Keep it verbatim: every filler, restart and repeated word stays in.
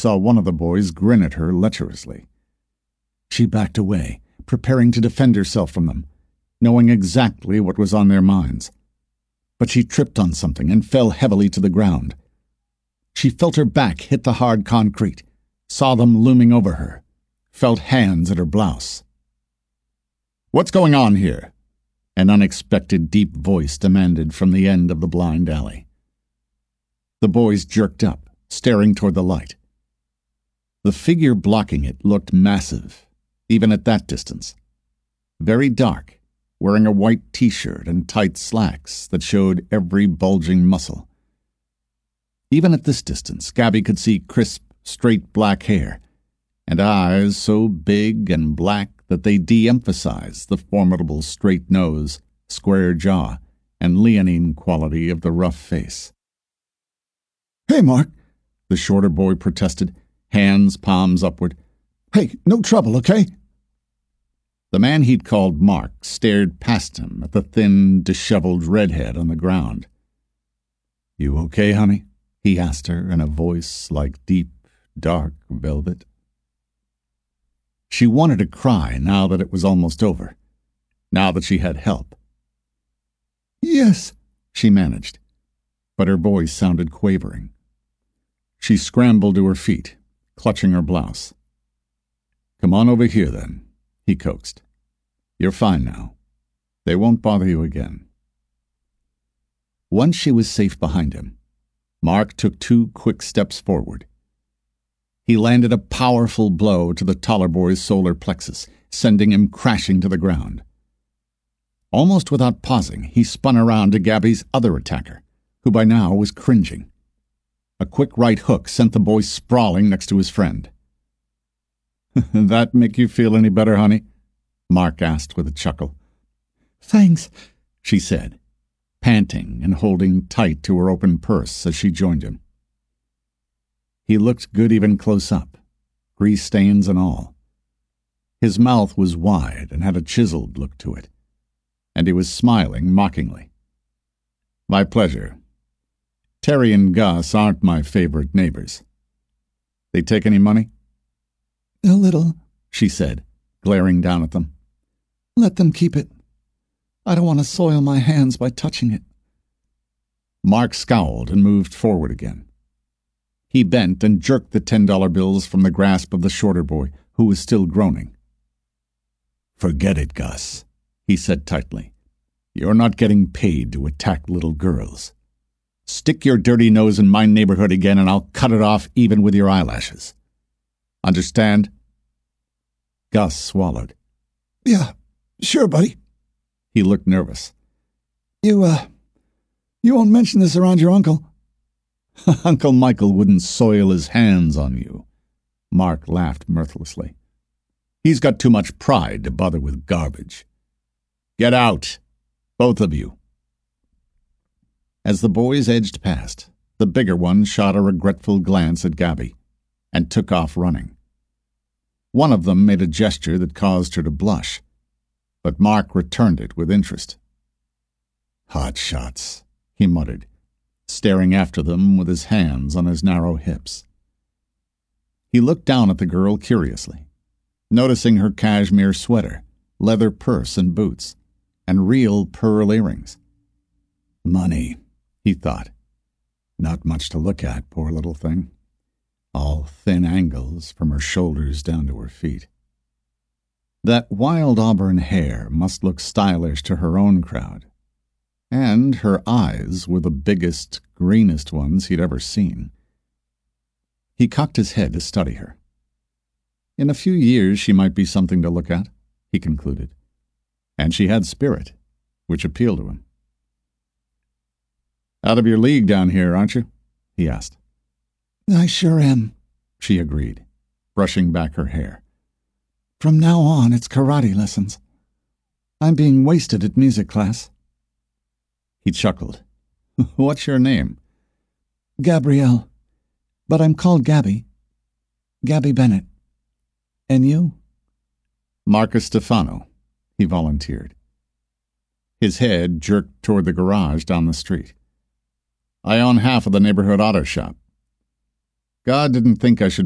saw one of the boys grin at her lecherously. She backed away, preparing to defend herself from them, knowing exactly what was on their minds. But she tripped on something and fell heavily to the ground. She felt her back hit the hard concrete, saw them looming over her, felt hands at her blouse. "What's going on here?" An unexpected deep voice demanded from the end of the blind alley. The boys jerked up, staring toward the light. The figure blocking it looked massive, even at that distance. Very dark, wearing a white t-shirt and tight slacks that showed every bulging muscle. Even at this distance, Gabby could see crisp, straight black hair, and eyes so big and black that they de-emphasized the formidable straight nose, square jaw, and leonine quality of the rough face. "Hey, Mark," the shorter boy protested, hands palms upward. "Hey, no trouble, okay?" The man he'd called Mark stared past him at the thin, disheveled redhead on the ground. "You okay, honey?" he asked her in a voice like deep, dark velvet. She wanted to cry now that it was almost over, now that she had help. "Yes," she managed, but her voice sounded quavering. She scrambled to her feet, clutching her blouse. "Come on over here, then," he coaxed. "You're fine now. They won't bother you again." Once she was safe behind him, Mark took two quick steps forward. He landed a powerful blow to the taller boy's solar plexus, sending him crashing to the ground. Almost without pausing, he spun around to Gabby's other attacker, who by now was cringing. A quick right hook sent the boy sprawling next to his friend. "That make you feel any better, honey?" Mark asked with a chuckle. "Thanks," she said, panting and holding tight to her open purse as she joined him. He looked good even close up, grease stains and all. His mouth was wide and had a chiseled look to it, and he was smiling mockingly. "My pleasure. Terry and Gus aren't my favorite neighbors. They take any money?" "A little," she said, glaring down at them. "Let them keep it. I don't want to soil my hands by touching it." Mark scowled and moved forward again. He bent and jerked the ten-dollar bills from the grasp of the shorter boy, who was still groaning. "Forget it, Gus," he said tightly. "You're not getting paid to attack little girls. Stick your dirty nose in my neighborhood again and I'll cut it off even with your eyelashes. Understand?" Gus swallowed. "Yeah, sure, buddy." He looked nervous. You, uh, you won't mention this around your uncle?" "Uncle Michael wouldn't soil his hands on you." Mark laughed mirthlessly. "He's got too much pride to bother with garbage. Get out, both of you." As the boys edged past, the bigger one shot a regretful glance at Gabby and took off running. One of them made a gesture that caused her to blush, but Mark returned it with interest. "Hot shots," he muttered, staring after them with his hands on his narrow hips. He looked down at the girl curiously, noticing her cashmere sweater, leather purse and boots, and real pearl earrings. Money, he thought. Not much to look at, poor little thing. All thin angles from her shoulders down to her feet. That wild auburn hair must look stylish to her own crowd. And her eyes were the biggest, greenest ones he'd ever seen. He cocked his head to study her. In a few years she might be something to look at, he concluded. And she had spirit, which appealed to him. "Out of your league down here, aren't you?" he asked. "I sure am," she agreed, brushing back her hair. "From now on, it's karate lessons. I'm being wasted at music class." He chuckled. "What's your name?" "Gabrielle. But I'm called Gabby. Gabby Bennett. And you?" "Marcus Stefano," he volunteered. His head jerked toward the garage down the street. "I own half of the neighborhood auto shop. God didn't think I should